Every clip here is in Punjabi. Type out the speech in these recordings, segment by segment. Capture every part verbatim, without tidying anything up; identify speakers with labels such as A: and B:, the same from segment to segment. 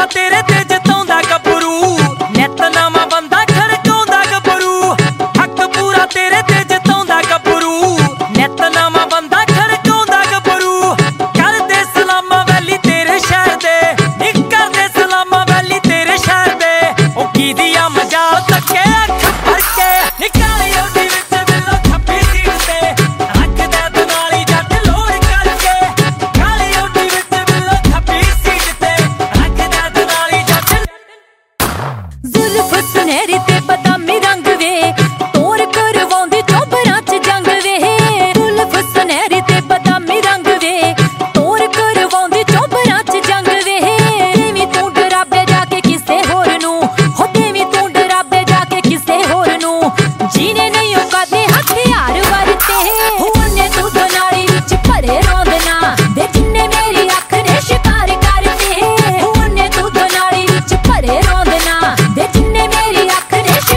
A: ਪੂਰਾ ਤੇਰੇ ਤੇ ਜਿਤਾਉਂਦਾ ਗੱਭਰੂ ਨਿੱਤ ਨਵਾਂ ਬੰਦਾ ਖੜਕਾਉਂਦਾ ਗੱਭਰੂ ਹੱਕ ਪੂਰਾ ਤੇਰੇ ਤੇ ਜਿਤਾਉਂਦਾ ਗੱਭਰੂ ਨਿੱਤ ਨਵਾਂ ਬੰਦਾ ਖੜਕਾਉਂਦਾ ਗੱਭਰੂ ਕਰਦੇ ਸਲਾਮਾਂ ਵੈਲੀ ਤੇਰੇ ਸ਼ਹਿਰ ਦੇ ਨੀ ਕਰਦੇ ਸਲਾਮਾਂ ਵੈਲੀ ਤੇਰੇ ਸ਼ਹਿਰ ਦੇ ਉਹ ਕੀ ਦੀਆਂ ਮਜਾਲ ਤੱਕੇ ਅੱਖ ਭਰ ਕੇ ਨੀ ਕਾਲੀ ਓਡੀ ਵਿੱਚ ਬਿੱਲੋ ਖੱਪੀ ਸੀਟ ਤੇ ਰੱਖਦਾ ਦਨਾਲੀ ਜੱਟ ਲੋੜ ਕਰਕੇ ਕਾਲੀ ਓਡੀ ਵਿੱਚ ਬਿੱਲੋ ਖੱਪੀ ਸੀਟ ਤੇ ਰੱਖਦਾ ਦਨਾਲੀ ਜੱਟ
B: ਜ਼ੁਲਫ ਸੁਨਹਿਰੀ ਤੇ ਬਦਾਮੀ ਰੰਗ ਵੇ ਤੋਰ ਕਰਵਾਉਂਦੀ ਚੋਬਰਾਂ ਚ ਜੰਗ ਵੇ ਜ਼ੁਲਫ ਸੁਨਹਿਰੀ ਤੇ ਬਦਾਮੀ ਰੰਗ ਵੇ ਤੋਰ ਕਰਵਾਉਂਦੀ ਚੋਬਰਾਂ ਚ ਜੰਗ ਵੇ ਦੇਵੀਂ ਤੂੰ ਡਰਾਬੇ ਜਾ ਕੇ ਕਿਸੇ ਹੋਰ ਨੂੰ ਹੋ ਦੇਵੀਂ ਤੂੰ ਡਰਾਬੇ ਜਾ ਕੇ ਕਿਸੇ ਹੋਰ ਨੂੰ ਜੀਨੇ ਨਹੀਂ ਉਹ ਕਾਦੇ ਹਥਿਆਰ ਵਰਤੇ ਉਹਨੇ ਤੂੰ ਦਨਾਲੀ ਵਿੱਚ ਭਰੇ ਰੋਂਦਨਾ ਦੇ ਜਿੰਨੇ ਮੇਰੀ ਅੱਖ ਦੇ ਸ਼ਿਕਾਰ ਕਰਤੇ ਉਹਨੇ ਤੂੰ ਦਨਾਲੀ ਵਿੱਚ ਭਰੇ ਰੋਂਦਨਾ ਦੇ ਜਿੰਨੇ ਮੇਰੀ ਅੱਖ ਦੇ ਸ਼ਿਕਾਰ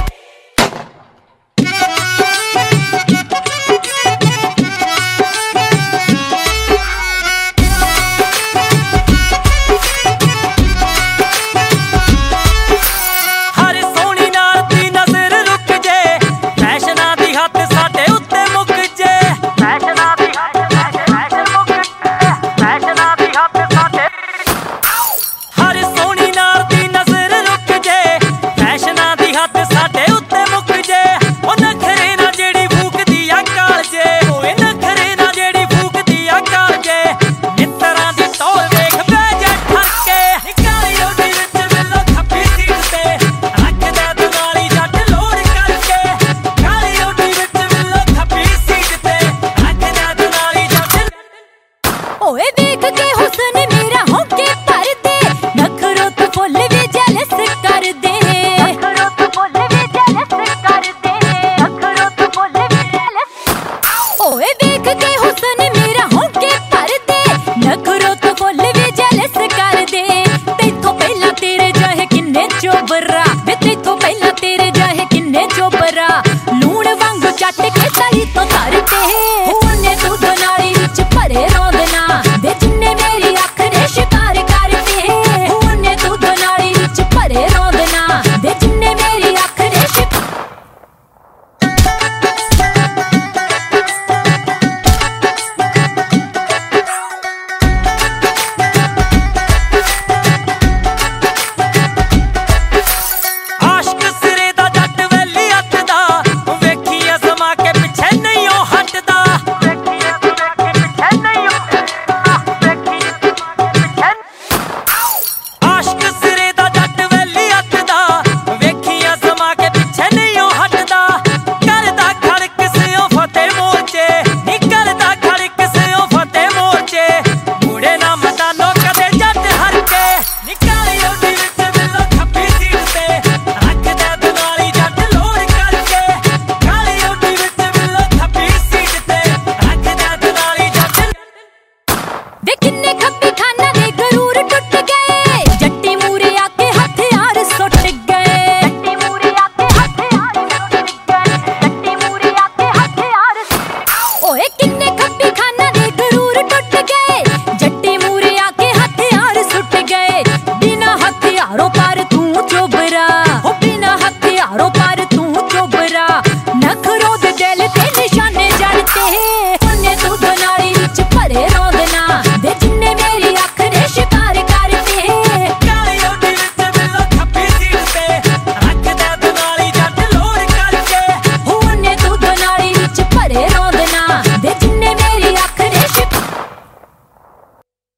A: ਹਰ ਸੋਹਣੀ ਨਾਲ ਦੀ ਨਜ਼ਰ ਰੁਕ ਜੇ ਫੈਸ਼ਨਾਂ ਦੀ ਹੱਥ ਸਾਡੇ ਉੱਤੇ ਮੁੱਕ ਜੇ ਫੈਸ਼ਨਾਂ ਦੀ ਫੈਸ਼ਨ ਮੁੱਕ ਫੈਸ਼ਨਾਂ ਦੀ ਹੱਥ ਸਾਡੇ ਹਰ ਸੋਹਣੀ ਨਾਲ ਦੀ ਨਜ਼ਰ ਰੁਕ ਜੇ ਫੈਸ਼ਨਾਂ ਦੀ ਹੱਥ ਸਾਡੇ ਉੱਤੇ ਮੁੱਕ ਜੇ ਉਹ ਨਖਰੇ ਨਾ ਜਿਹੜੀ ਫੂਕਦੀ ਆ ਕਾਲ ਜੇ ਓਏ ਨਖਰੇ ਨਾ ਜਿਹੜੀ ਫੂਕਦੀ ਆ ਕਾਲ ਜੇ ਮਿੱਤਰਾਂ ਦੀ ਟੋਰ ਵੇਖ ਬਹਿ ਜਾ ਠਰ ਕੇ ਨੀ ਕਾਲੀ ਓਡੀ ਵਿੱਚ ਬਿੱਲੋ ਖੱਪੀ ਸੀਟ ਤੇ ਰੱਖਦਾ ਦਨਾਲੀ ਜੱਟ ਲੋੜ ਕਰਕੇ ਕਾਲੀ ਓਡੀ ਵਿੱਚ ਬਿੱਲੋ ਖੱਪੀ ਸੀਟ ਤੇ ਰੱਖਦਾ ਦਨਾਲੀ ਜੱਟ
B: ਓਏ ਵੇਖ ਕੇ ਹੁਸਨ ਮੇਰਾ